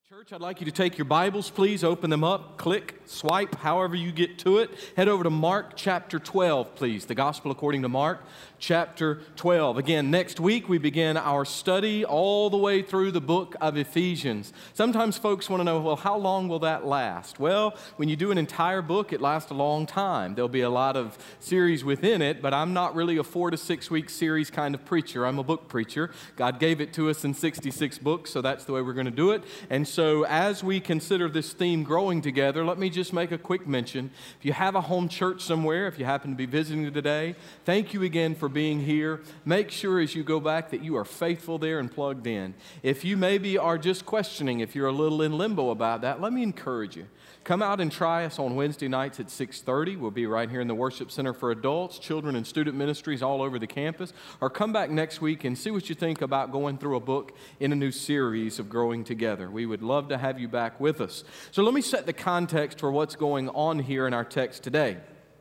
Church, I'd like you to take your Bibles, please, open them up, click, swipe, however you get to it. Head over to Mark chapter 12, please, the Gospel according to Mark chapter 12. Again, next week we begin our study all the way through the book of Ephesians. Sometimes folks want to know, well, how long will that last? Well, when you do an entire book, it lasts a long time. There'll be a lot of series within it, but I'm not really a 4 to 6 week series kind of preacher. I'm a book preacher. God gave it to us in 66 books, so that's the way we're going to do it. And so as we consider this theme growing together, let me just make a quick mention. If you have a home church somewhere, if you happen to be visiting today, thank you again for being here. Make sure as you go back that you are faithful there and plugged in. If you maybe are just questioning, if you're a little in limbo about that, let me encourage you. Come out and try us on Wednesday nights at 6:30. We'll be right here in the Worship Center for adults, children, and student ministries all over the campus. Or come back next week and see what you think about going through a book in a new series of Growing Together. We would love to have you back with us. So let me set the context for what's going on here in our text today.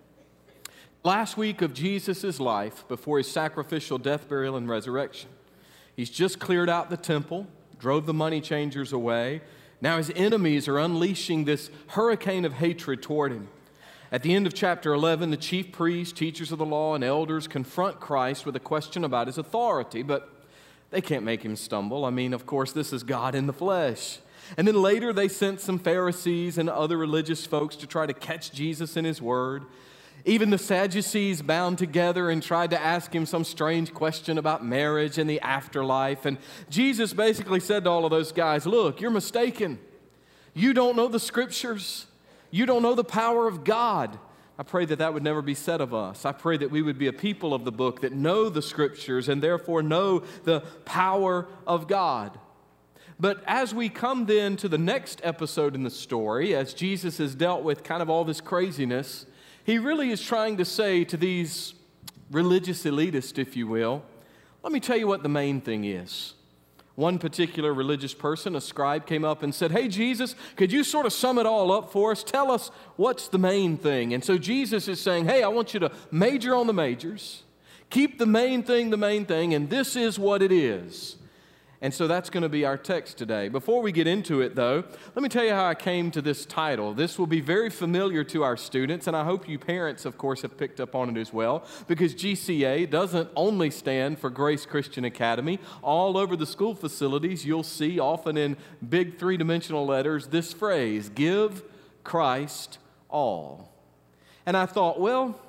Last week of Jesus' life before his sacrificial death, burial, and resurrection, he's just cleared out the temple, drove the money changers away. Now his enemies are unleashing this hurricane of hatred toward him. At the end of chapter 11, the chief priests, teachers of the law, and elders confront Christ with a question about his authority, but they can't make him stumble. I mean, of course, this is God in the flesh. And then later they sent some Pharisees and other religious folks to try to catch Jesus in his word. Even the Sadducees bound together and tried to ask him some strange question about marriage and the afterlife. And Jesus basically said to all of those guys, look, you're mistaken. You don't know the Scriptures. You don't know the power of God. I pray that that would never be said of us. I pray that we would be a people of the book that know the Scriptures and therefore know the power of God. But as we come then to the next episode in the story, as Jesus has dealt with kind of all this craziness, he really is trying to say to these religious elitists, if you will, let me tell you what the main thing is. One particular religious person, a scribe, came up and said, hey, Jesus, could you sort of sum it all up for us? Tell us what's the main thing. And so Jesus is saying, hey, I want you to major on the majors, keep the main thing, and this is what it is. And so that's going to be our text today. Before we get into it, though, let me tell you how I came to this title. This will be very familiar to our students, and I hope you parents, of course, have picked up on it as well, because GCA doesn't only stand for Grace Christian Academy. All over the school facilities, you'll see, often in big three-dimensional letters, this phrase, give Christ all. And I thought, well,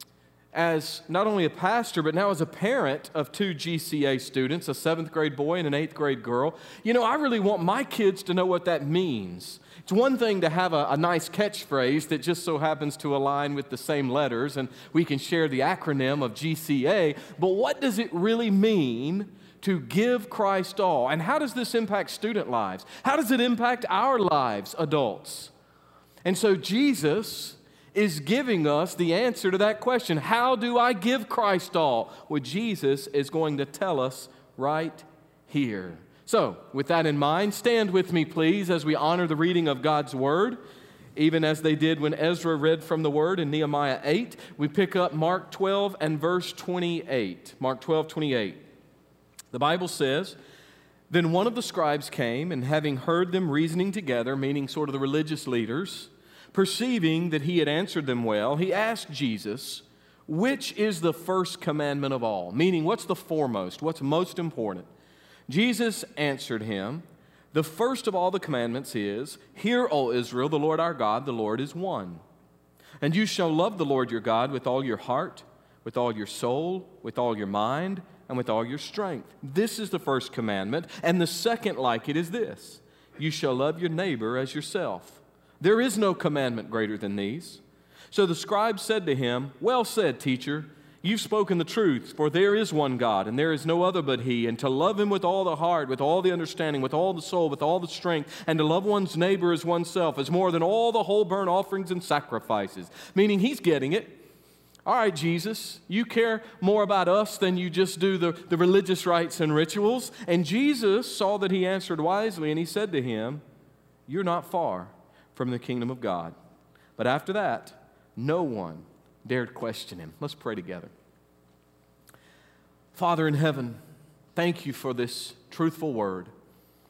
as not only a pastor, but now as a parent of 2 GCA students, a 7th grade boy and an 8th grade girl, I really want my kids to know what that means. It's one thing to have a nice catchphrase that just so happens to align with the same letters, and we can share the acronym of GCA, but what does it really mean to give Christ all? And how does this impact student lives? How does it impact our lives, adults? And so Jesus is giving us the answer to that question. How do I give Christ all? Well, Jesus is going to tell us right here. So, with that in mind, stand with me, please, as we honor the reading of God's Word, even as they did when Ezra read from the Word in Nehemiah 8. We pick up Mark 12 and verse 28. Mark 12, 28. The Bible says, then one of the scribes came, and having heard them reasoning together, meaning sort of the religious leaders, perceiving that he had answered them well, he asked Jesus, which is the first commandment of all? Meaning, what's the foremost? What's most important? Jesus answered him, the first of all the commandments is, hear, O Israel, the Lord our God, the Lord is one. And you shall love the Lord your God with all your heart, with all your soul, with all your mind, and with all your strength. This is the first commandment. And the second like it is this, you shall love your neighbor as yourself. There is no commandment greater than these. So the scribe said to him, well said, teacher, you've spoken the truth, for there is one God, and there is no other but He, and to love Him with all the heart, with all the understanding, with all the soul, with all the strength, and to love one's neighbor as oneself is more than all the whole burnt offerings and sacrifices. Meaning he's getting it. All right, Jesus, you care more about us than you just do the religious rites and rituals. And Jesus saw that he answered wisely, and he said to him, you're not far from the kingdom of God. But after that, no one dared question him. Let's pray together. Father in heaven, thank you for this truthful word.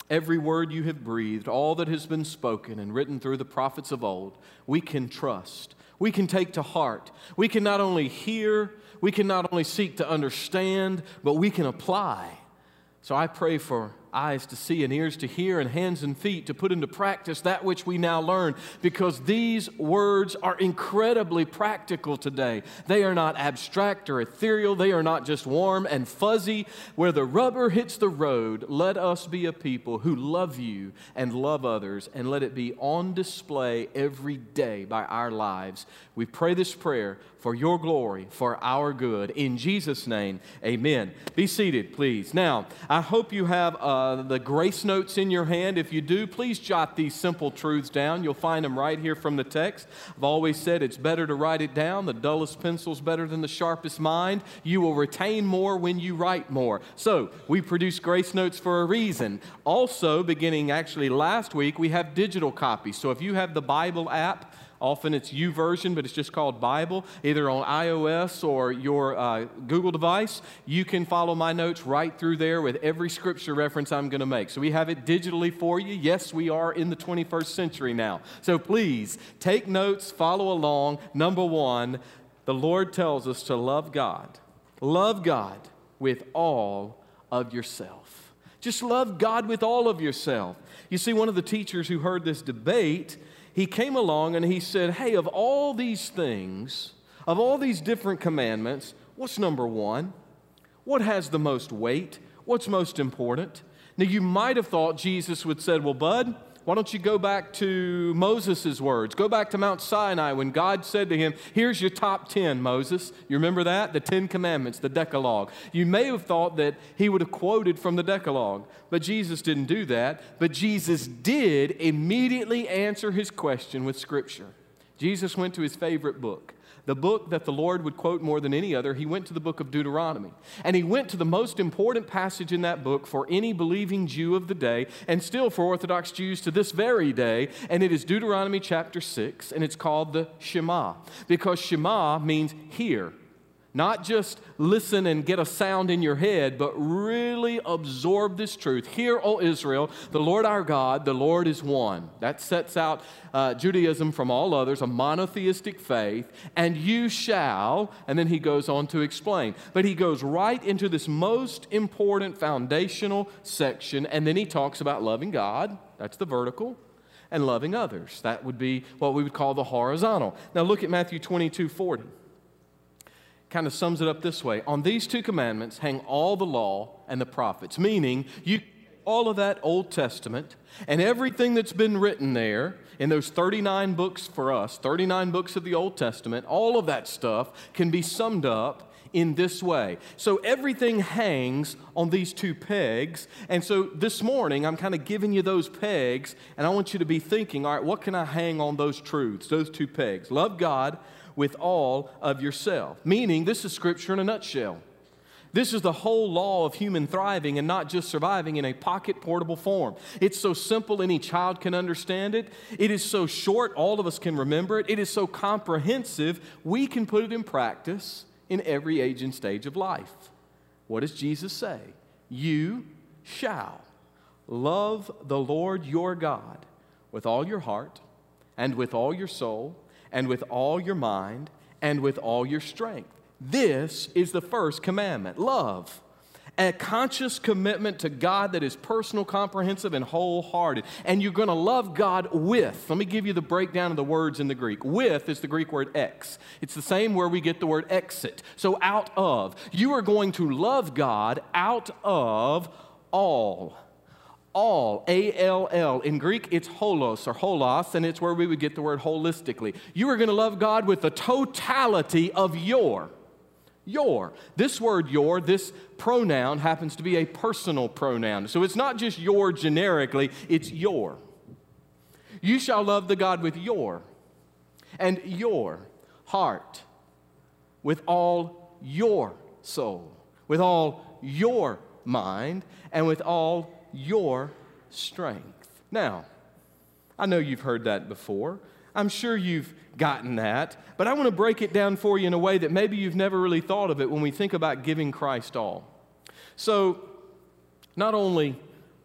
every word you have breathed, all that has been spoken and written through the prophets of old, we can trust. We can take to heart. We can not only hear, we can not only seek to understand, but we can apply. So I pray for eyes to see and ears to hear and hands and feet to put into practice that which we now learn, because these words are incredibly practical today. They are not abstract or ethereal. They are not just warm and fuzzy. Where the rubber hits the road, let us be a people who love you and love others, and let it be on display every day by our lives. We pray this prayer for your glory, for our good. In Jesus' name, amen. Be seated, please. Now, I hope you have the grace notes in your hand. If you do, please jot these simple truths down. You'll find them right here from the text. I've always said it's better to write it down. The dullest pencil's better than the sharpest mind. You will retain more when you write more. So, we produce grace notes for a reason. Also, beginning actually last week, we have digital copies. So if you have the Bible app, often it's YouVersion, but it's just called Bible, either on iOS or your Google device. You can follow my notes right through there with every scripture reference I'm going to make. So we have it digitally for you. Yes, we are in the 21st century now. So please take notes, follow along. Number one, the Lord tells us to love God. Love God with all of yourself. Just love God with all of yourself. You see, one of the teachers who heard this debate, he came along and he said, hey, of all these things, of all these different commandments, what's number one? What has the most weight? What's most important? Now, you might have thought Jesus would say, well, bud, why don't you go back to Moses' words? Go back to Mount Sinai when God said to him, here's your top 10, Moses. You remember that? The 10 Commandments, the Decalogue. You may have thought that he would have quoted from the Decalogue, but Jesus didn't do that. But Jesus did immediately answer his question with Scripture. Jesus went to his favorite book, the book that the Lord would quote more than any other. He went to the book of Deuteronomy. And he went to the most important passage in that book for any believing Jew of the day, and still for Orthodox Jews to this very day. And it is Deuteronomy chapter 6, and it's called the Shema. Because Shema means hear. Not just listen and get a sound in your head, but really absorb this truth. Hear, O Israel, the Lord our God, the Lord is one. That sets out Judaism from all others, a monotheistic faith. And you shall, and then he goes on to explain. But he goes right into this most important foundational section, and then he talks about loving God. That's the vertical. And loving others. That would be what we would call the horizontal. Now look at Matthew 22:40. Kind of sums it up this way. On these two commandments hang all the law and the prophets, meaning you all of that Old Testament and everything that's been written there in those 39 books for us, 39 books of the Old Testament, all of that stuff can be summed up in this way. So everything hangs on these two pegs. And so this morning, I'm kind of giving you those pegs, and I want you to be thinking, all right, what can I hang on those truths, those two pegs? Love God with all of yourself. Meaning, this is Scripture in a nutshell. This is the whole law of human thriving and not just surviving in a pocket portable form. It's so simple any child can understand it. It is so short all of us can remember it. It is so comprehensive we can put it in practice in every age and stage of life. What does Jesus say? You shall love the Lord your God with all your heart and with all your soul and with all your mind, and with all your strength. This is the first commandment, love. A conscious commitment to God that is personal, comprehensive, and wholehearted. And you're going to love God with. Let me give you the breakdown of the words in the Greek. With is the Greek word ex. It's the same where we get the word exit. So out of. You are going to love God out of all. All, A-L-L. In Greek, it's holos or holos, and it's where we would get the word holistically. You are going to love God with the totality of your. This word your, this pronoun happens to be a personal pronoun. So it's not just your generically, it's your. You shall love the God with your and your heart, with all your soul, with all your mind, and with all your strength. Now, I know you've heard that before. I'm sure you've gotten that, but I want to break it down for you in a way that maybe you've never really thought of it when we think about giving Christ all. So, not only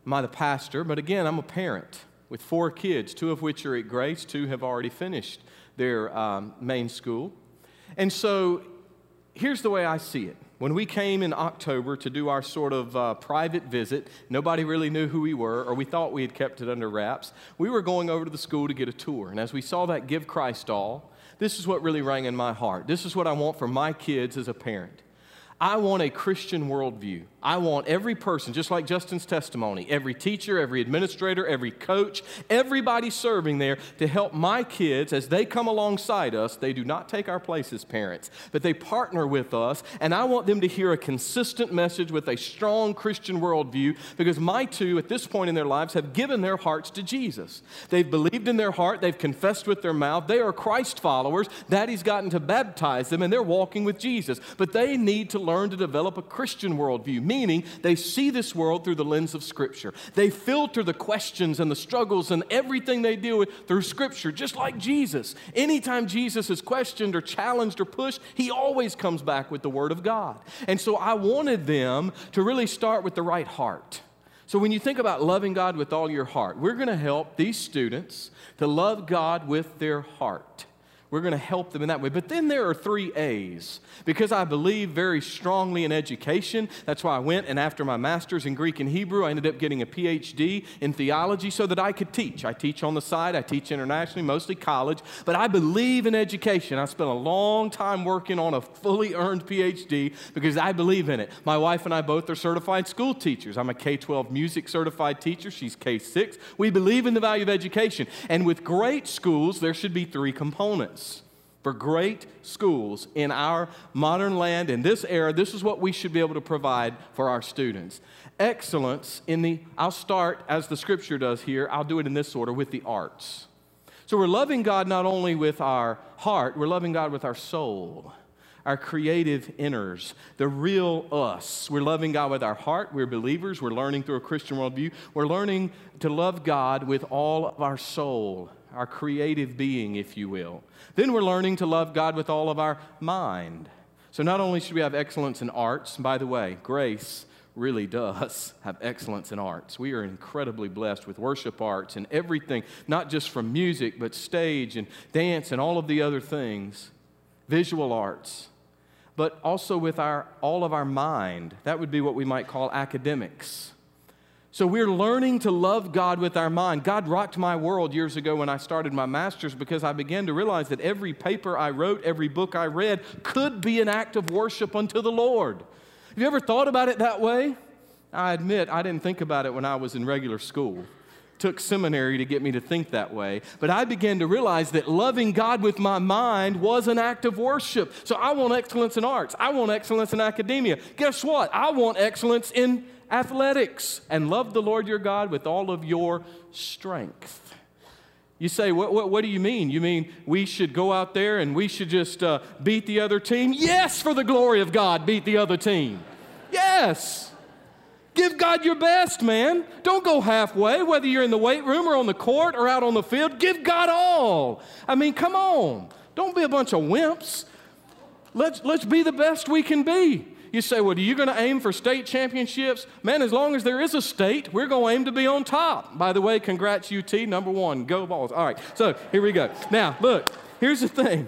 am I the pastor, but again, I'm a parent with 4 kids, 2 of which are at Grace, 2 have already finished their main school. And so here's the way I see it. When we came in October to do our sort of private visit, nobody really knew who we were, or we thought we had kept it under wraps. We were going over to the school to get a tour. And as we saw that Give Christ All, this is what really rang in my heart. This is what I want for my kids as a parent. I want a Christian worldview. I want every person, just like Justin's testimony, every teacher, every administrator, every coach, everybody serving there to help my kids as they come alongside us. They do not take our place as parents, but they partner with us, and I want them to hear a consistent message with a strong Christian worldview, because my 2, at this point in their lives, have given their hearts to Jesus. They've believed in their heart. They've confessed with their mouth. They are Christ followers. Daddy's gotten to baptize them, and they're walking with Jesus, but they need to learn to develop a Christian worldview, meaning they see this world through the lens of Scripture. They filter the questions and the struggles and everything they deal with through Scripture, just like Jesus. Anytime Jesus is questioned or challenged or pushed, he always comes back with the Word of God. And so I wanted them to really start with the right heart. So when you think about loving God with all your heart, we're going to help these students to love God with their heart. We're going to help them in that way. But then there are 3 A's. Because I believe very strongly in education, that's why I went, and after my master's in Greek and Hebrew, I ended up getting a PhD in theology so that I could teach. I teach on the side. I teach internationally, mostly college. But I believe in education. I spent a long time working on a fully earned PhD because I believe in it. My wife and I both are certified school teachers. I'm a K-12 music certified teacher. She's K-6. We believe in the value of education. And with great schools, there should be 3 components. For great schools in our modern land, in this era, this is what we should be able to provide for our students. Excellence I'll start as the Scripture does here, I'll do it in this order, with the arts. So we're loving God not only with our heart, we're loving God with our soul, our creative inners, the real us. We're loving God with our heart. We're believers. We're learning through a Christian worldview. We're learning to love God with all of our soul, our creative being, if you will. Then we're learning to love God with all of our mind. So not only should we have excellence in arts, and by the way, Grace really does have excellence in arts. We are incredibly blessed with worship arts and everything, not just from music, but stage and dance and all of the other things, visual arts, but also with all of our mind. That would be what we might call academics. So we're learning to love God with our mind. God rocked my world years ago when I started my master's, because I began to realize that every paper I wrote, every book I read could be an act of worship unto the Lord. Have you ever thought about it that way? I admit I didn't think about it when I was in regular school. It took seminary to get me to think that way. But I began to realize that loving God with my mind was an act of worship. So I want excellence in arts. I want excellence in academia. Guess what? I want excellence in athletics, and love the Lord your God with all of your strength. You say, what do you mean? You mean we should go out there and we should just beat the other team? Yes, for the glory of God, beat the other team. Yes. Give God your best, man. Don't go halfway, whether you're in the weight room or on the court or out on the field. Give God all. I mean, come on. Don't be a bunch of wimps. Let's be the best we can be. You say, well, are you going to aim for state championships? Man, as long as there is a state, we're going to aim to be on top. By the way, congrats, UT, number 1. Go Vols. All right, so here we go. Now, look, here's the thing.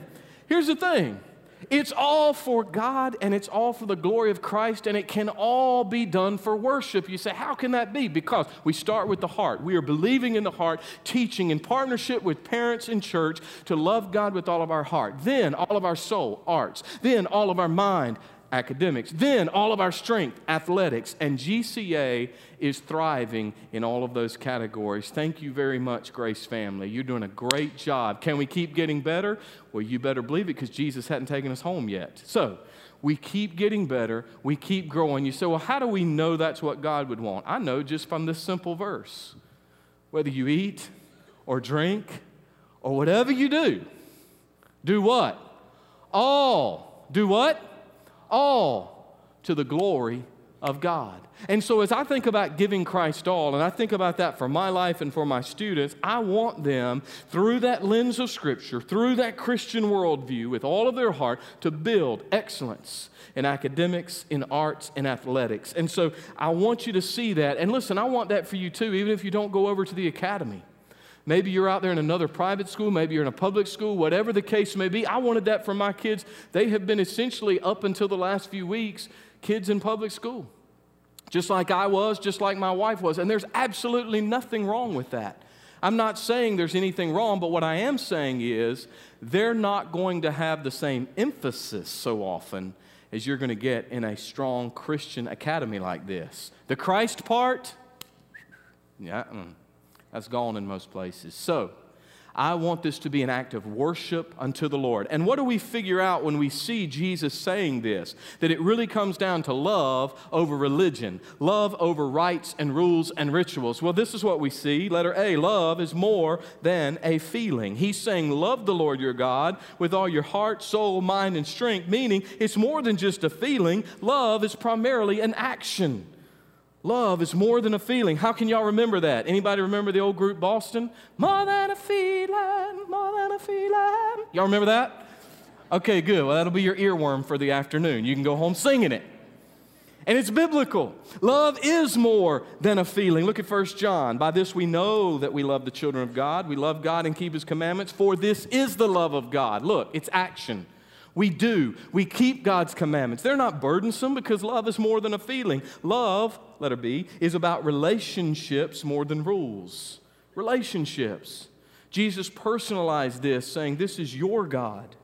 It's all for God, and it's all for the glory of Christ, and it can all be done for worship. You say, how can that be? Because we start with the heart. We are believing in the heart, teaching in partnership with parents and church to love God with all of our heart. Then all of our soul, arts. Then all of our mind, academics. Then all of our strength, athletics. And GCA is thriving in all of those categories. Thank you very much, Grace family. You're doing a great job. Can we keep getting better? Well, you better believe it, because Jesus hadn't taken us home yet. So we keep getting better. We keep growing. You say, well, how do we know that's what God would want? I know just from this simple verse. Whether you eat or drink or whatever you do what? All. Do what? All to the glory of God. And so as I think about giving Christ all, and I think about that for my life and for my students, I want them, through that lens of Scripture, through that Christian worldview, with all of their heart, to build excellence in academics, in arts, and athletics. And so I want you to see that. And listen, I want that for you too, even if you don't go over to the academy. Maybe you're out there in another private school, maybe you're in a public school, whatever the case may be. I wanted that for my kids. They have been essentially, up until the last few weeks, kids in public school. Just like I was, just like my wife was. And there's absolutely nothing wrong with that. I'm not saying there's anything wrong, but what I am saying is they're not going to have the same emphasis so often as you're going to get in a strong Christian academy like this. The Christ part, that's gone in most places. So, I want this to be an act of worship unto the Lord. And what do we figure out when we see Jesus saying this? That it really comes down to love over religion, love over rites and rules and rituals. Well, this is what we see. Letter A, love is more than a feeling. He's saying, love the Lord your God with all your heart, soul, mind, and strength, meaning it's more than just a feeling. Love is primarily an action. Love is more than a feeling. How can y'all remember that? Anybody remember the old group Boston? More than a feeling, more than a feeling. Y'all remember that? Okay, good. Well, that'll be your earworm for the afternoon. You can go home singing it. And it's biblical. Love is more than a feeling. Look at 1 John. By this we know that we love the children of God. We love God and keep His commandments. For this is the love of God. Look, it's action. We do. We keep God's commandments. They're not burdensome because love is more than a feeling. Love, letter B, is about relationships more than rules. Relationships. Jesus personalized this, saying, this is your God.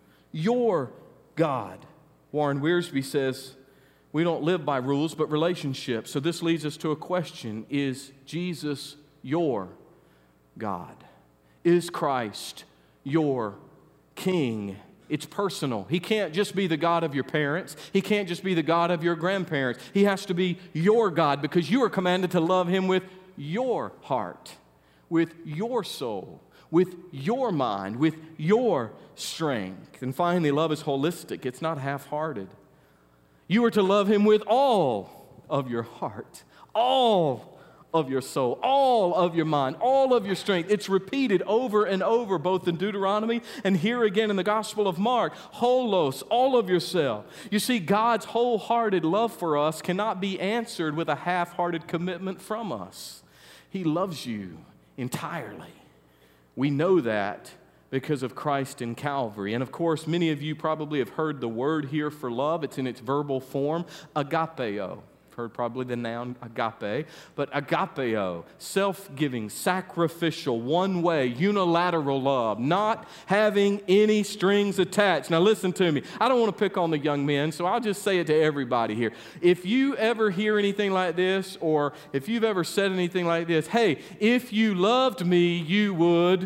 Your God. Warren Wiersbe says, we don't live by rules, but relationships. So this leads us to a question. Is Jesus your God? Is Christ your King? It's personal. He can't just be the God of your parents. He can't just be the God of your grandparents. He has to be your God because you are commanded to love Him with your heart, with your soul, with your mind, with your strength. And finally, love is holistic. It's not half-hearted. You are to love Him with all of your heart, all of your soul, all of your mind, all of your strength. It's repeated over and over, both in Deuteronomy and here again in the Gospel of Mark. Holos, all of yourself. You see, God's wholehearted love for us cannot be answered with a half-hearted commitment from us. He loves you entirely. We know that because of Christ in Calvary. And of course, many of you probably have heard the word here for love. It's in its verbal form, agapeo. Heard probably the noun agape, but agapeo, self-giving, sacrificial, one-way, unilateral love, not having any strings attached. Now listen to me. I don't want to pick on the young men, so I'll just say it to everybody here. If you ever hear anything like this, or if you've ever said anything like this, hey, if you loved me, you would,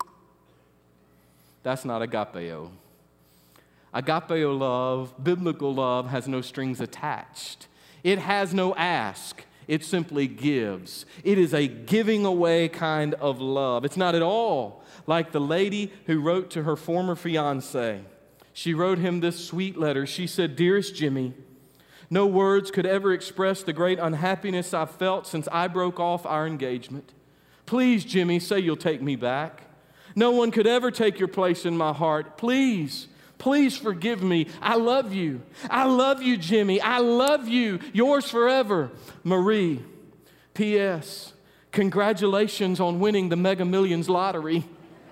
that's not agapeo. Agapeo love, biblical love, has no strings attached. It has no ask. It simply gives. It is a giving away kind of love. It's not at all like the lady who wrote to her former fiancé. She wrote him this sweet letter. She said, "Dearest Jimmy, no words could ever express the great unhappiness I've felt since I broke off our engagement. Please, Jimmy, say you'll take me back. No one could ever take your place in my heart. Please, please forgive me. I love you. I love you, Jimmy. I love you. Yours forever, Marie. P.S. Congratulations on winning the Mega Millions lottery."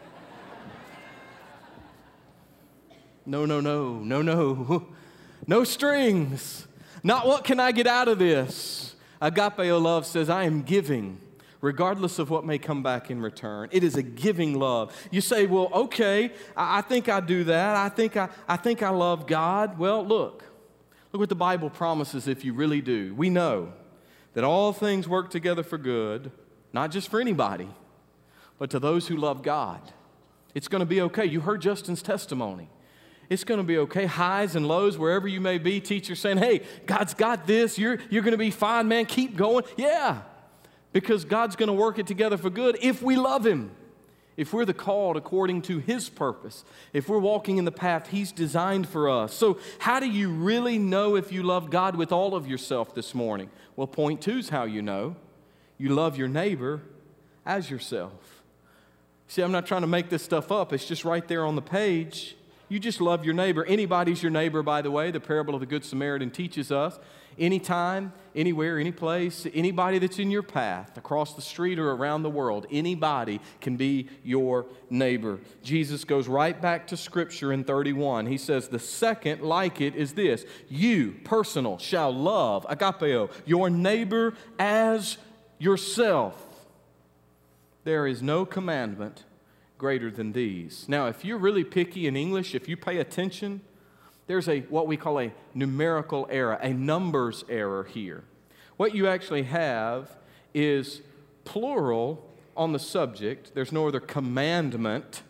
No, no, no, no, no. No strings. Not what can I get out of this. Agapeo love says, I am giving, regardless of what may come back in return. It is a giving love. You say, well, okay, I think I do that. I think I love God. Well, look what the Bible promises if you really do. We know that all things work together for good, not just for anybody, but to those who love God. It's going to be okay. You heard Justin's testimony. It's going to be okay. Highs and lows, wherever you may be, teachers saying, hey, God's got this. You're going to be fine, man. Keep going. Yeah. Because God's going to work it together for good if we love Him. if we're the called according to His purpose, if we're walking in the path He's designed for us. So how do you really know if you love God with all of yourself this morning? Well, point 2 is how you know. You love your neighbor as yourself. See, I'm not trying to make this stuff up. It's just right there on the page. You just love your neighbor. Anybody's your neighbor, by the way. The parable of the Good Samaritan teaches us. Anytime, anywhere, any place, anybody that's in your path, across the street or around the world, anybody can be your neighbor. Jesus goes right back to Scripture in 31. He says, the second like it is this: you, personal, shall love, agapeo, your neighbor as yourself. There is no commandment greater than these. Now, if you're really picky in English, if you pay attention, there's what we call a numerical error, a numbers error here. What you actually have is plural on the subject. There's no other commandment.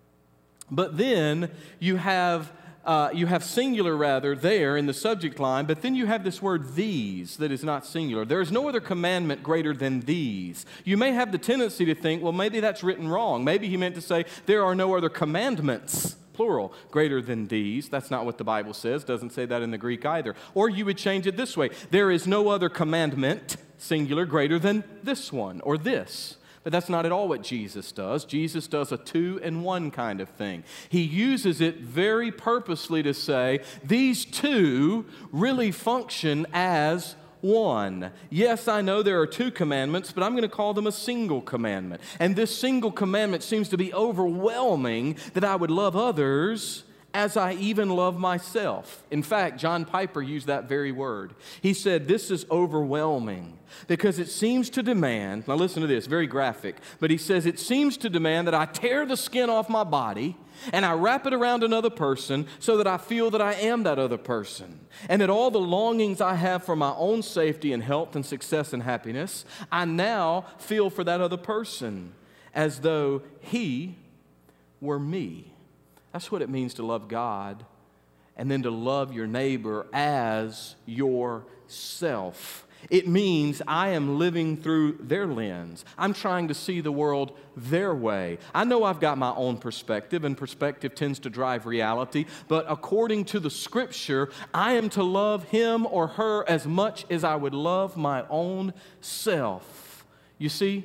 But then you have singular rather there in the subject line, but then you have this word these that is not singular. There is no other commandment greater than these. You may have the tendency to think, well, maybe that's written wrong. Maybe he meant to say there are no other commandments, plural, greater than these. That's not what the Bible says. Doesn't say that in the Greek either. Or you would change it this way: there is no other commandment, singular, greater than this one or this. But that's not at all what Jesus does. Jesus does a 2-in-1 kind of thing. He uses it very purposely to say these two really function as one. Yes, I know there are 2 commandments, but I'm going to call them a single commandment. And this single commandment seems to be overwhelming, that I would love others as I even love myself. In fact, John Piper used that very word. He said, this is overwhelming because it seems to demand, now listen to this, very graphic, but he says it seems to demand that I tear the skin off my body and I wrap it around another person so that I feel that I am that other person, and that all the longings I have for my own safety and health and success and happiness, I now feel for that other person as though he were me. That's what it means to love God and then to love your neighbor as yourself. It means I am living through their lens. I'm trying to see the world their way. I know I've got my own perspective, and perspective tends to drive reality, but according to the Scripture, I am to love him or her as much as I would love my own self. You see,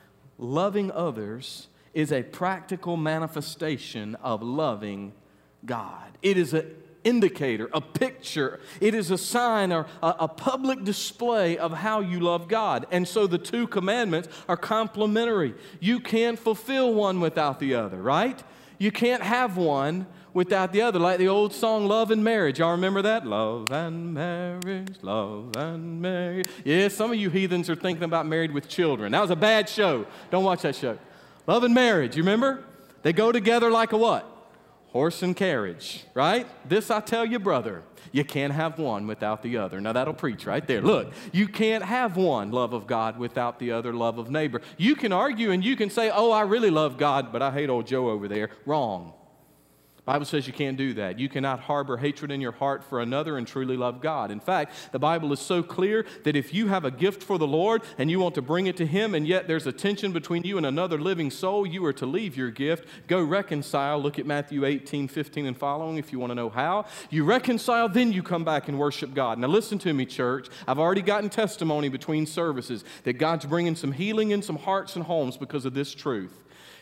loving others is a practical manifestation of loving God. It is an indicator, a picture. It is a sign or a public display of how you love God. And so the 2 commandments are complementary. You can't fulfill one without the other, right? You can't have one without the other. Like the old song, Love and Marriage. Y'all remember that? Love and marriage, love and marriage. Yeah, some of you heathens are thinking about Married with Children. That was a bad show. Don't watch that show. Love and marriage, you remember? They go together like a what? Horse and carriage, right? This I tell you, brother, you can't have one without the other. Now that'll preach right there. Look, you can't have one love of God without the other love of neighbor. You can argue and you can say, oh, I really love God, but I hate old Joe over there. Wrong. The Bible says you can't do that. You cannot harbor hatred in your heart for another and truly love God. In fact, the Bible is so clear that if you have a gift for the Lord and you want to bring it to Him, and yet there's a tension between you and another living soul, you are to leave your gift, go reconcile. Look at Matthew 18:15 and following if you want to know how. You reconcile, then you come back and worship God. Now listen to me, church. I've already gotten testimony between services that God's bringing some healing in some hearts and homes because of this truth.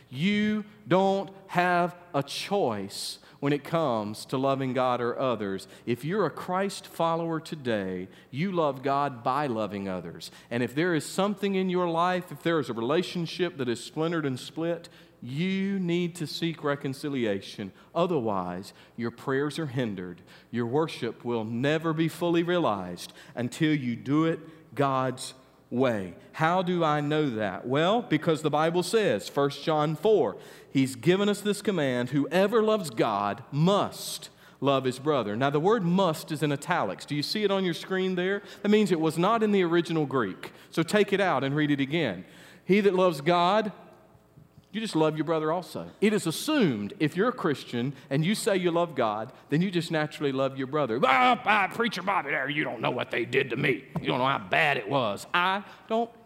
You don't have a choice when it comes to loving God or others. If you're a Christ follower today, you love God by loving others. And if there is something in your life, if there is a relationship that is splintered and split, you need to seek reconciliation. Otherwise, your prayers are hindered. Your worship will never be fully realized until you do it God's way. How do I know that? Well, because the Bible says, 1 John 4, He's given us this command: whoever loves God must love his brother. Now, the word must is in italics. Do you see it on your screen there? That means it was not in the original Greek. So take it out and read it again. He that loves God, you just love your brother also. It is assumed if you're a Christian and you say you love God, then you just naturally love your brother. Preacher Bobby there, you don't know what they did to me. You don't know how bad it was. I don't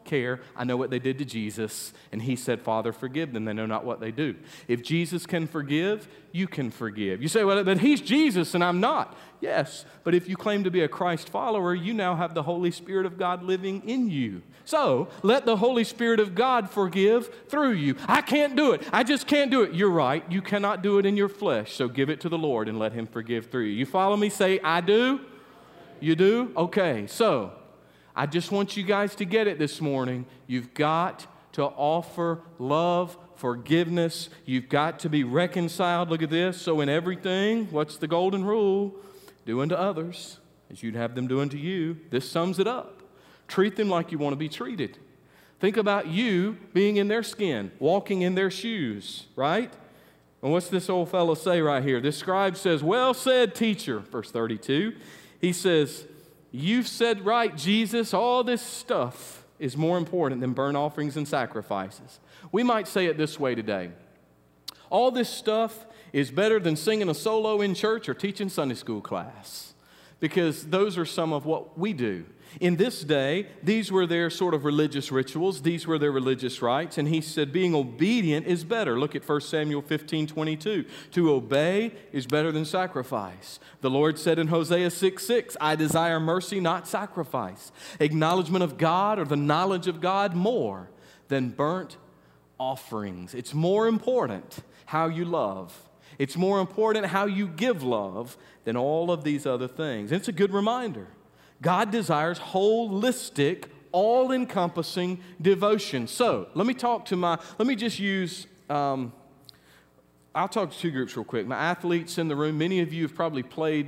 care. I know what they did to Jesus. And he said, Father, forgive them. They know not what they do. If Jesus can forgive, you can forgive. You say, well, but he's Jesus and I'm not. Yes, but if you claim to be a Christ follower, you now have the Holy Spirit of God living in you. So let the Holy Spirit of God forgive through you. I can't do it. I just can't do it. You're right. You cannot do it in your flesh. So give it to the Lord and let him forgive through you. You follow me? Say, I do. You do? Okay, so I just want you guys to get it this morning. You've got to offer love, forgiveness. You've got to be reconciled. Look at this. So in everything, what's the golden rule? Do unto others as you'd have them do unto you. This sums it up. Treat them like you want to be treated. Think about you being in their skin, walking in their shoes, right? And what's this old fellow say right here? This scribe says, well said, teacher, verse 32. He says, you've said right, Jesus, all this stuff is more important than burnt offerings and sacrifices. We might say it this way today. All this stuff is better than singing a solo in church or teaching Sunday school class, because those are some of what we do. In this day, these were their sort of religious rituals. These were their religious rites. And he said being obedient is better. Look at 1 Samuel 15:22. To obey is better than sacrifice. The Lord said in Hosea 6:6, I desire mercy, not sacrifice. Acknowledgement of God or the knowledge of God more than burnt offerings. It's more important how you love. It's more important how you give love than all of these other things. And it's a good reminder. God desires holistic, all-encompassing devotion. So, let me just use, I'll talk to two groups real quick. My athletes in the room, many of you have probably played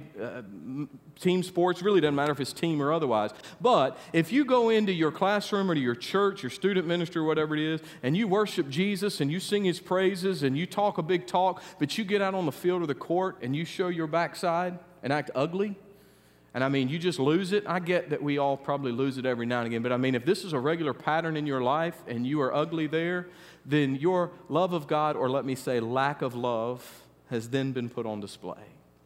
team sports. It really doesn't matter if it's team or otherwise. But if you go into your classroom or to your church, your student ministry, or whatever it is, and you worship Jesus and you sing his praises and you talk a big talk, but you get out on the field or the court and you show your backside and act ugly, and I mean, you just lose it. I get that we all probably lose it every now and again, but I mean, if this is a regular pattern in your life and you are ugly there, then your love of God, or let me say lack of love, has then been put on display.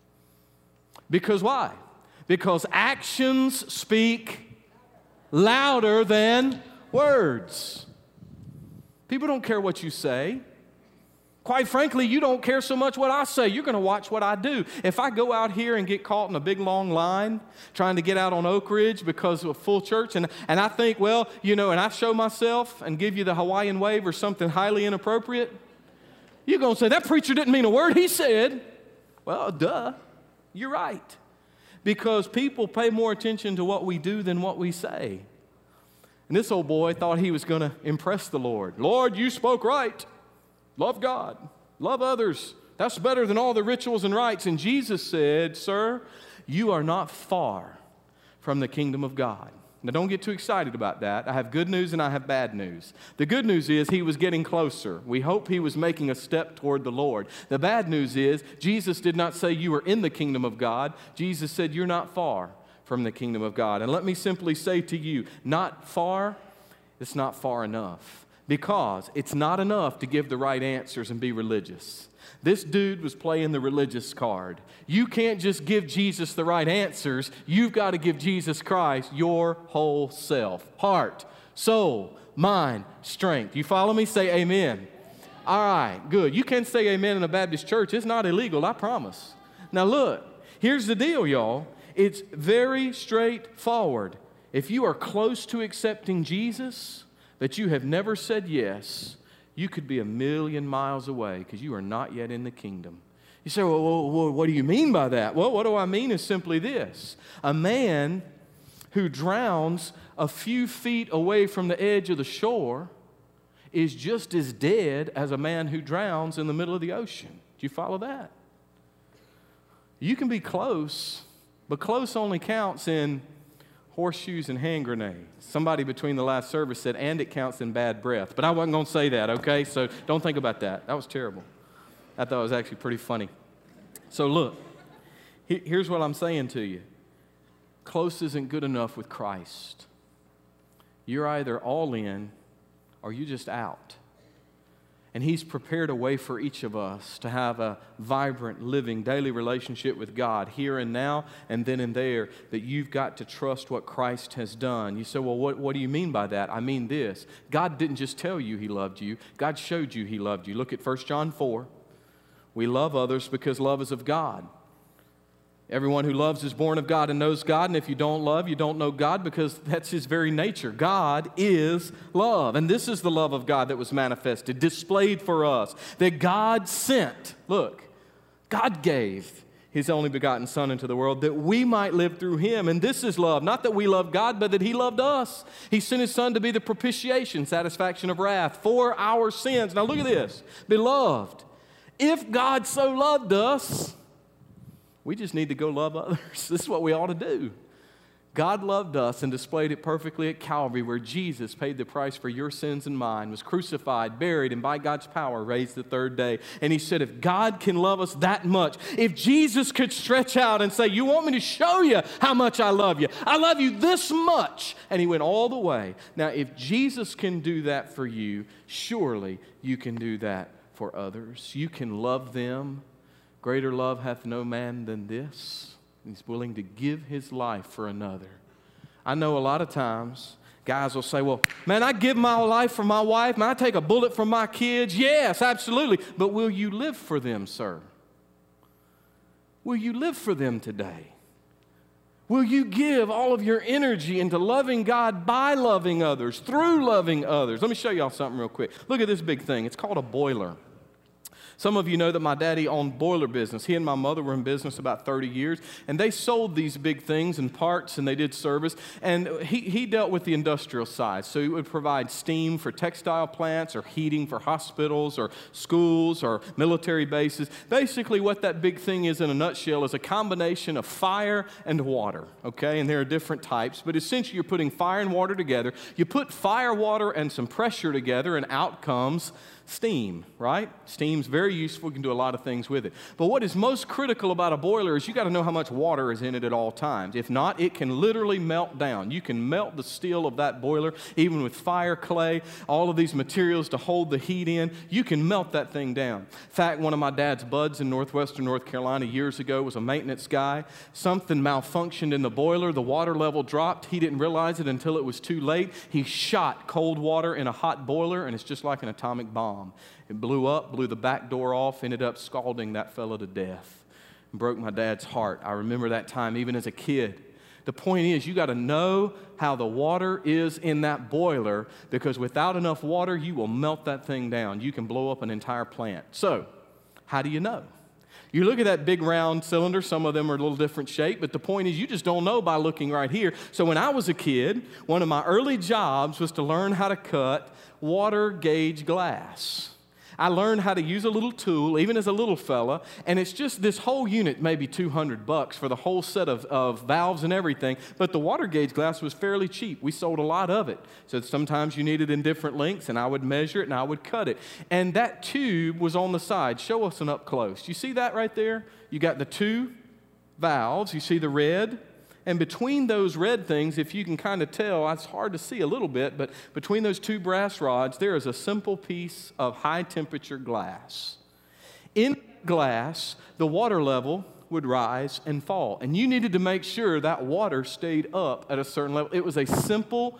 Because why? Because actions speak louder than words. People don't care what you say. Quite frankly, you don't care so much what I say. You're going to watch what I do. If I go out here and get caught in a big, long line trying to get out on Oak Ridge because of a full church, and I think, well, and I show myself and give you the Hawaiian wave or something highly inappropriate, you're going to say, that preacher didn't mean a word he said. Well, duh. You're right. Because people pay more attention to what we do than what we say. And this old boy thought he was going to impress the Lord. Lord, you spoke right. Love God. Love others. That's better than all the rituals and rites. And Jesus said, sir, you are not far from the kingdom of God. Now, don't get too excited about that. I have good news and I have bad news. The good news is he was getting closer. We hope he was making a step toward the Lord. The bad news is Jesus did not say you are in the kingdom of God. Jesus said you're not far from the kingdom of God. And let me simply say to you, not far, it's not far enough. Because it's not enough to give the right answers and be religious. This dude was playing the religious card. You can't just give Jesus the right answers. You've got to give Jesus Christ your whole self. Heart, soul, mind, strength. You follow me? Say amen. All right, good. You can say amen in a Baptist church. It's not illegal, I promise. Now look, here's the deal, y'all. It's very straightforward. If you are close to accepting Jesus, that you have never said yes, you could be 1,000,000 miles away because you are not yet in the kingdom. You say, well, what do you mean by that? Well, what do I mean is simply this. A man who drowns a few feet away from the edge of the shore is just as dead as a man who drowns in the middle of the ocean. Do you follow that? You can be close, but close only counts in horseshoes and hand grenades. Somebody between the last service said, and it counts in bad breath. But I wasn't going to say that, okay? So don't think about that. That was terrible. I thought it was actually pretty funny. So look, here's what I'm saying to you. Close isn't good enough with Christ. You're either all in or you're just out. And He's prepared a way for each of us to have a vibrant, living, daily relationship with God here and now and then and there, that you've got to trust what Christ has done. You say, well, what do you mean by that? I mean this. God didn't just tell you He loved you. God showed you He loved you. Look at 1 John 4. We love others because love is of God. Everyone who loves is born of God and knows God, and if you don't love, you don't know God, because that's His very nature. God is love, and this is the love of God that was manifested, displayed for us, that God sent. Look, God gave His only begotten Son into the world that we might live through Him, and this is love, not that we love God, but that He loved us. He sent His Son to be the propitiation, satisfaction of wrath for our sins. Now look at this. Beloved, if God so loved us, we just need to go love others. This is what we ought to do. God loved us and displayed it perfectly at Calvary, where Jesus paid the price for your sins and mine, was crucified, buried, and by God's power raised the third day. And He said, if God can love us that much, if Jesus could stretch out and say, you want me to show you how much I love you this much. And He went all the way. Now, if Jesus can do that for you, surely you can do that for others. You can love them. Greater love hath no man than this. He's willing to give his life for another. I know a lot of times guys will say, well, man, I give my life for my wife. Man, I take a bullet for my kids. Yes, absolutely. But will you live for them, sir? Will you live for them today? Will you give all of your energy into loving God by loving others, through loving others? Let me show y'all something real quick. Look at this big thing. It's called a boiler. Some of you know that my daddy owned boiler business. He and my mother were in business about 30 years, and they sold these big things and parts, and they did service. And he dealt with the industrial side. So he would provide steam for textile plants or heating for hospitals or schools or military bases. Basically, what that big thing is in a nutshell is a combination of fire and water, okay? And there are different types, but essentially you're putting fire and water together. You put fire, water, and some pressure together, and out comes steam, right? Steam's very useful. You can do a lot of things with it. But what is most critical about a boiler is you got to know how much water is in it at all times. If not, it can literally melt down. You can melt the steel of that boiler, even with fire, clay, all of these materials to hold the heat in. You can melt that thing down. In fact, one of my dad's buds in northwestern North Carolina years ago was a maintenance guy. Something malfunctioned in the boiler. The water level dropped. He didn't realize it until it was too late. He shot cold water in a hot boiler, and it's just like an atomic bomb. It blew up, blew the back door off, ended up scalding that fellow to death. And broke my dad's heart. I remember that time even as a kid. The point is, you got to know how the water is in that boiler, because without enough water, you will melt that thing down. You can blow up an entire plant. So, how do you know? You look at that big round cylinder. Some of them are a little different shape, but the point is you just don't know by looking right here. So when I was a kid, one of my early jobs was to learn how to cut water gauge glass. I learned how to use a little tool, even as a little fella, and it's just this whole unit, maybe $200 for the whole set of valves and everything, but the water gauge glass was fairly cheap. We sold a lot of it, so sometimes you need it in different lengths, and I would measure it and I would cut it. And that tube was on the side. Show us an up close. You see that right there? You got the two valves. You see the red? And between those red things, if you can kind of tell, it's hard to see a little bit, but between those two brass rods, there is a simple piece of high-temperature glass. In glass, the water level would rise and fall, and you needed to make sure that water stayed up at a certain level. It was a simple,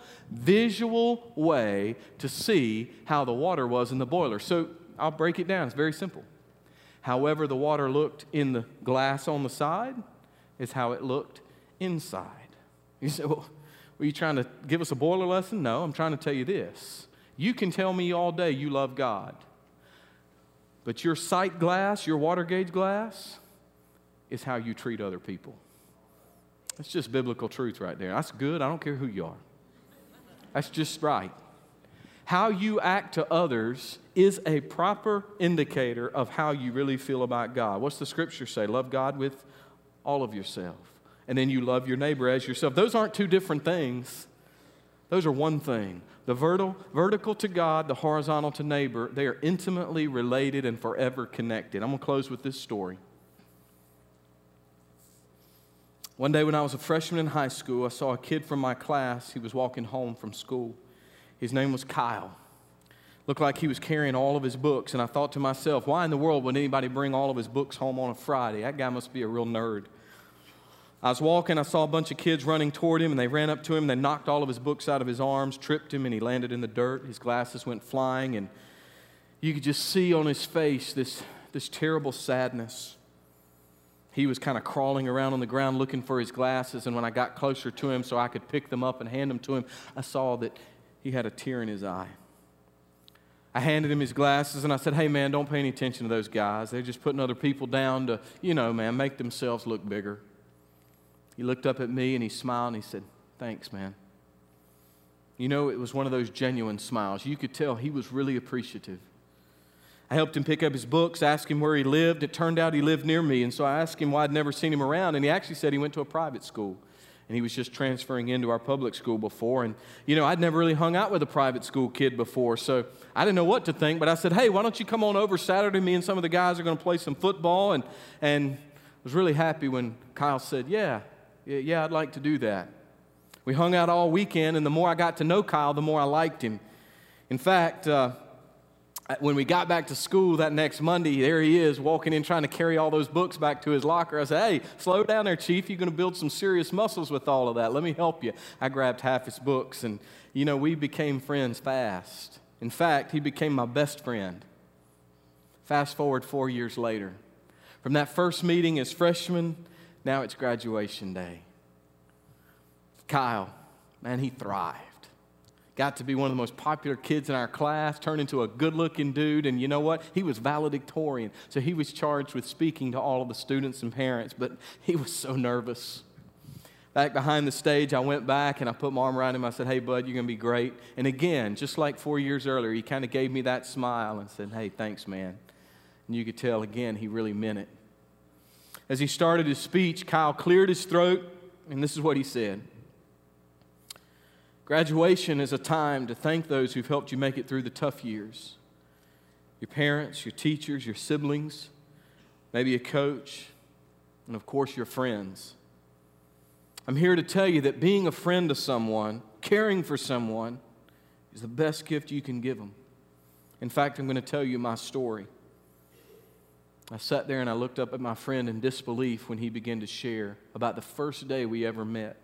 visual way to see how the water was in the boiler. So I'll break it down. It's very simple. However the water looked in the glass on the side is how it looked inside. You say, well, were you trying to give us a boiler lesson? No, I'm trying to tell you this. You can tell me all day you love God, but your sight glass, your water gauge glass, is how you treat other people. That's just biblical truth right there. That's good. I don't care who you are. That's just right. How you act to others is a proper indicator of how you really feel about God. What's the scripture say? Love God with all of yourself. And then you love your neighbor as yourself. Those aren't two different things. Those are one thing. The vertical to God, the horizontal to neighbor, they are intimately related and forever connected. I'm going to close with this story. One day when I was a freshman in high school, I saw a kid from my class. He was walking home from school. His name was Kyle. Looked like he was carrying all of his books, and I thought to myself, why in the world would anybody bring all of his books home on a Friday? That guy must be a real nerd. I was walking, I saw a bunch of kids running toward him, and they ran up to him, they knocked all of his books out of his arms, tripped him, and he landed in the dirt. His glasses went flying, and you could just see on his face this terrible sadness. He was kind of crawling around on the ground looking for his glasses, and when I got closer to him so I could pick them up and hand them to him, I saw that he had a tear in his eye. I handed him his glasses, and I said, hey, man, don't pay any attention to those guys. They're just putting other people down to, man, make themselves look bigger. He looked up at me, and he smiled, and he said, thanks, man. It was one of those genuine smiles. You could tell he was really appreciative. I helped him pick up his books, asked him where he lived. It turned out he lived near me, and so I asked him why I'd never seen him around, and he actually said he went to a private school. And he was just transferring into our public school before. And, I'd never really hung out with a private school kid before, so I didn't know what to think. But I said, hey, why don't you come on over Saturday? Me and some of the guys are going to play some football. And I was really happy when Kyle said, yeah, I'd like to do that. We hung out all weekend, and the more I got to know Kyle, the more I liked him. In fact, when we got back to school that next Monday, there he is walking in trying to carry all those books back to his locker. I said, hey, slow down there, Chief. You're going to build some serious muscles with all of that. Let me help you. I grabbed half his books, and, we became friends fast. In fact, he became my best friend. Fast forward 4 years later. From that first meeting as freshman, now it's graduation day. Kyle, man, he thrived. Got to be one of the most popular kids in our class, turned into a good-looking dude, and you know what? He was valedictorian, so he was charged with speaking to all of the students and parents, but he was so nervous. Back behind the stage, I went back and I put my arm around him. I said, hey, bud, you're going to be great. And again, just like 4 years earlier, he kind of gave me that smile and said, hey, thanks, man. And you could tell, again, he really meant it. As he started his speech, Kyle cleared his throat, and this is what he said. Graduation is a time to thank those who've helped you make it through the tough years. Your parents, your teachers, your siblings, maybe a coach, and of course your friends. I'm here to tell you that being a friend to someone, caring for someone, is the best gift you can give them. In fact, I'm going to tell you my story. I sat there and I looked up at my friend in disbelief when he began to share about the first day we ever met.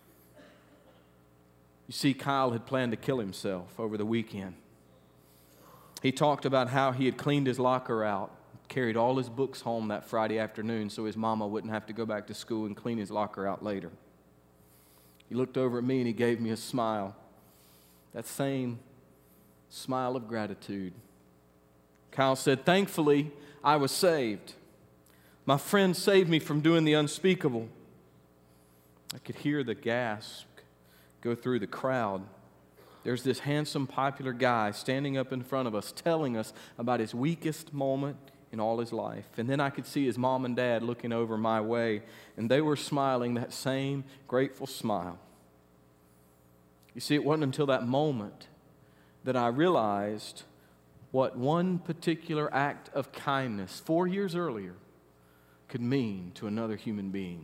You see, Kyle had planned to kill himself over the weekend. He talked about how he had cleaned his locker out, carried all his books home that Friday afternoon so his mama wouldn't have to go back to school and clean his locker out later. He looked over at me and he gave me a smile, that same smile of gratitude. Kyle said, thankfully, I was saved. My friend saved me from doing the unspeakable. I could hear the gasp go through the crowd. There's this handsome, popular guy standing up in front of us telling us about his weakest moment in all his life. And then I could see his mom and dad looking over my way, and they were smiling that same grateful smile. You see, it wasn't until that moment that I realized what one particular act of kindness 4 years earlier could mean to another human being.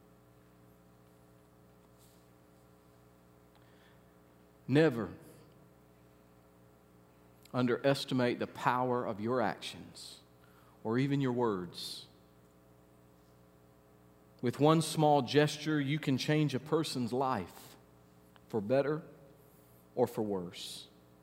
Never underestimate the power of your actions or even your words. With one small gesture, you can change a person's life for better or for worse.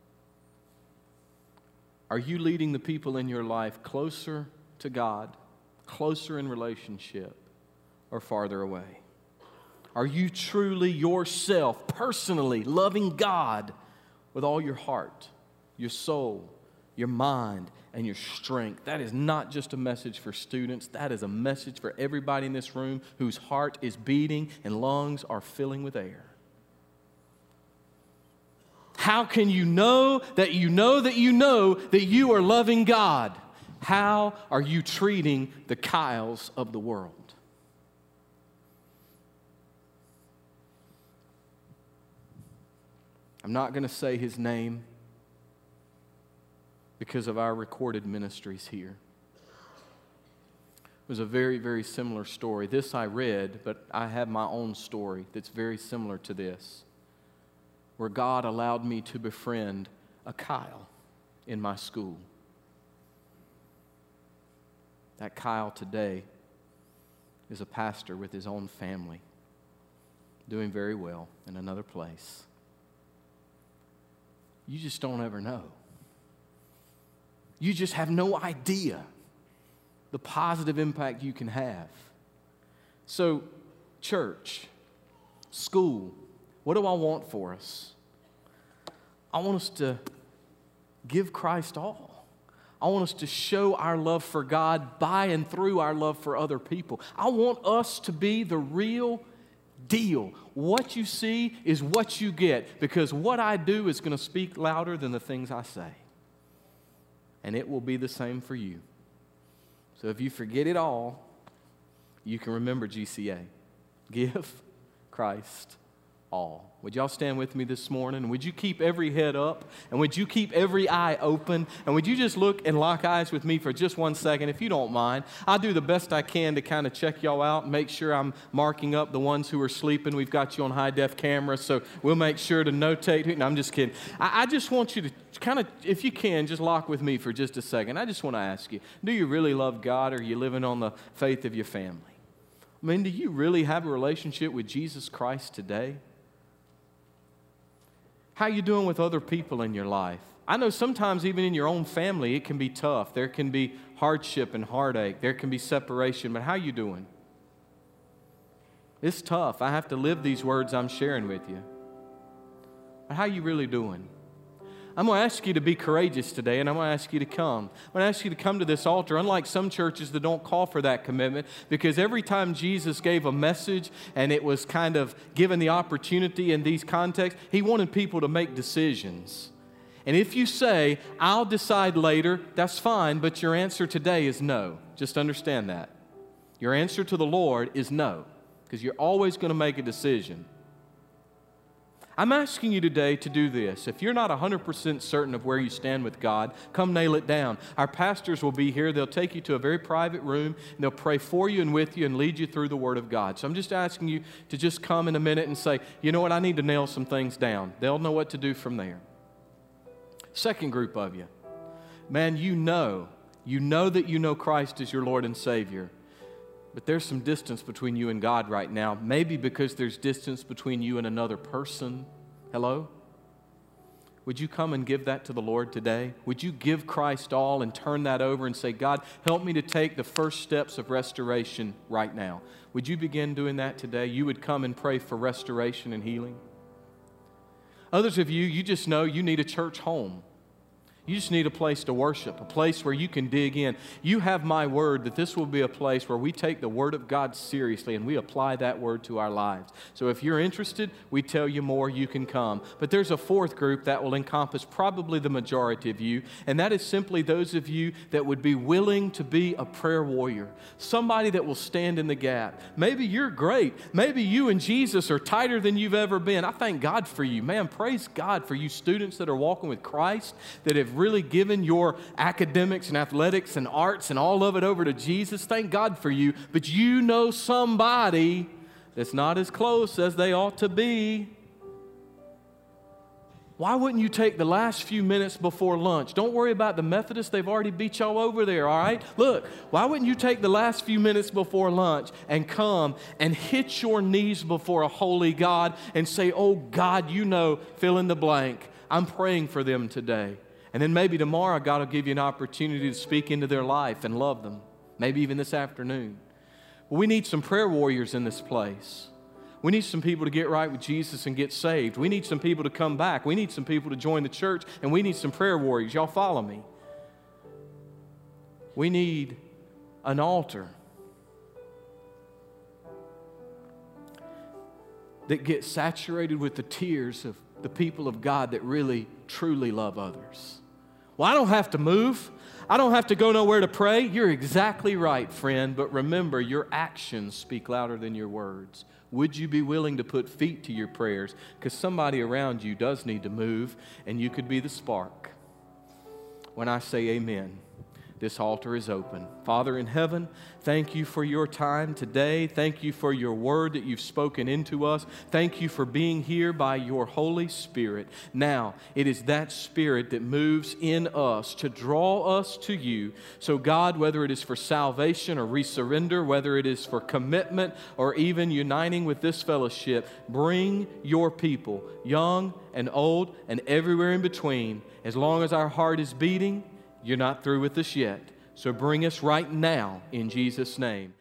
Are you leading the people in your life closer to God, closer in relationship, or farther away? Are you truly yourself, personally loving God with all your heart, your soul, your mind, and your strength? That is not just a message for students. That is a message for everybody in this room whose heart is beating and lungs are filling with air. How can you know that you know that you know that you are loving God? How are you treating the Kyles of the world? I'm not going to say his name because of our recorded ministries here. It was a very, very similar story. This I read, but I have my own story that's very similar to this, where God allowed me to befriend a Kyle. in my school. That Kyle today is a pastor with his own family, doing very well in another place. You just don't ever know. You just have no idea the positive impact you can have. So, church, school, what do I want for us? I want us to give Christ all. I want us to show our love for God by and through our love for other people. I want us to be the real deal. What you see is what you get, because what I do is going to speak louder than the things I say. And it will be the same for you. So if you forget it all, you can remember GCA. Give Christ all. Would y'all stand with me this morning? Would you keep every head up? And would you keep every eye open? And would you just look and lock eyes with me for just 1 second, if you don't mind? I'll do the best I can to kind of check y'all out and make sure I'm marking up the ones who are sleeping. We've got you on high-def camera, so we'll make sure to notate. No, I'm just kidding. I just want you to kind of, if you can, just lock with me for just a second. I just want to ask you, do you really love God, or are you living on the faith of your family? I mean, do you really have a relationship with Jesus Christ today? How you doing with other people in your life? I know sometimes even in your own family it can be tough. There can be hardship and heartache. There can be separation, but how you doing? It's tough. I have to live these words I'm sharing with you. But how you really doing? I'm going to ask you to be courageous today, and I'm going to ask you to come. I'm going to ask you to come to this altar, unlike some churches that don't call for that commitment, because every time Jesus gave a message and it was kind of given the opportunity in these contexts, he wanted people to make decisions. And if you say, I'll decide later, that's fine, but your answer today is no. Just understand that. Your answer to the Lord is no, because you're always going to make a decision. I'm asking you today to do this. If you're not 100% certain of where you stand with God, come nail it down. Our pastors will be here. They'll take you to a very private room, and they'll pray for you and with you and lead you through the Word of God. So I'm just asking you to just come in a minute and say, you know what, I need to nail some things down. They'll know what to do from there. Second group of you. Man, you know that you know Christ as your Lord and Savior. But there's some distance between you and God right now. Maybe because there's distance between you and another person. Hello? Would you come and give that to the Lord today? Would you give Christ all and turn that over and say, God, help me to take the first steps of restoration right now? Would you begin doing that today? You would come and pray for restoration and healing. Others of you, you just know you need a church home. You just need a place to worship, a place where you can dig in. You have my word that this will be a place where we take the Word of God seriously and we apply that word to our lives. So if you're interested, we tell you more, you can come. But there's a fourth group that will encompass probably the majority of you, and that is simply those of you that would be willing to be a prayer warrior, somebody that will stand in the gap. Maybe you're great. Maybe you and Jesus are tighter than you've ever been. I thank God for you. Man, praise God for you students that are walking with Christ, that have really given your academics and athletics and arts and all of it over to Jesus. Thank God for you. But you know somebody that's not as close as they ought to be. Why wouldn't you take the last few minutes before lunch? Don't worry about the Methodists. They've already beat y'all over there, all right? Look, why wouldn't you take the last few minutes before lunch and come and hit your knees before a holy God and say, oh God, you know, fill in the blank. I'm praying for them today. And then maybe tomorrow God will give you an opportunity to speak into their life and love them. Maybe even this afternoon. But we need some prayer warriors in this place. We need some people to get right with Jesus and get saved. We need some people to come back. We need some people to join the church. And we need some prayer warriors. Y'all follow me? We need an altar that gets saturated with the tears of the people of God that really, truly love others. Well, I don't have to move. I don't have to go nowhere to pray. You're exactly right, friend. But remember, your actions speak louder than your words. Would you be willing to put feet to your prayers? Because somebody around you does need to move, and you could be the spark. When I say amen, this altar is open. Father in heaven, thank you for your time today. Thank you for your word that you've spoken into us. Thank you for being here by your Holy Spirit. Now, it is that Spirit that moves in us to draw us to you. So God, whether it is for salvation or resurrender, whether it is for commitment or even uniting with this fellowship, bring your people, young and old and everywhere in between. As long as our heart is beating, you're not through with us yet. So bring us right now in Jesus' name.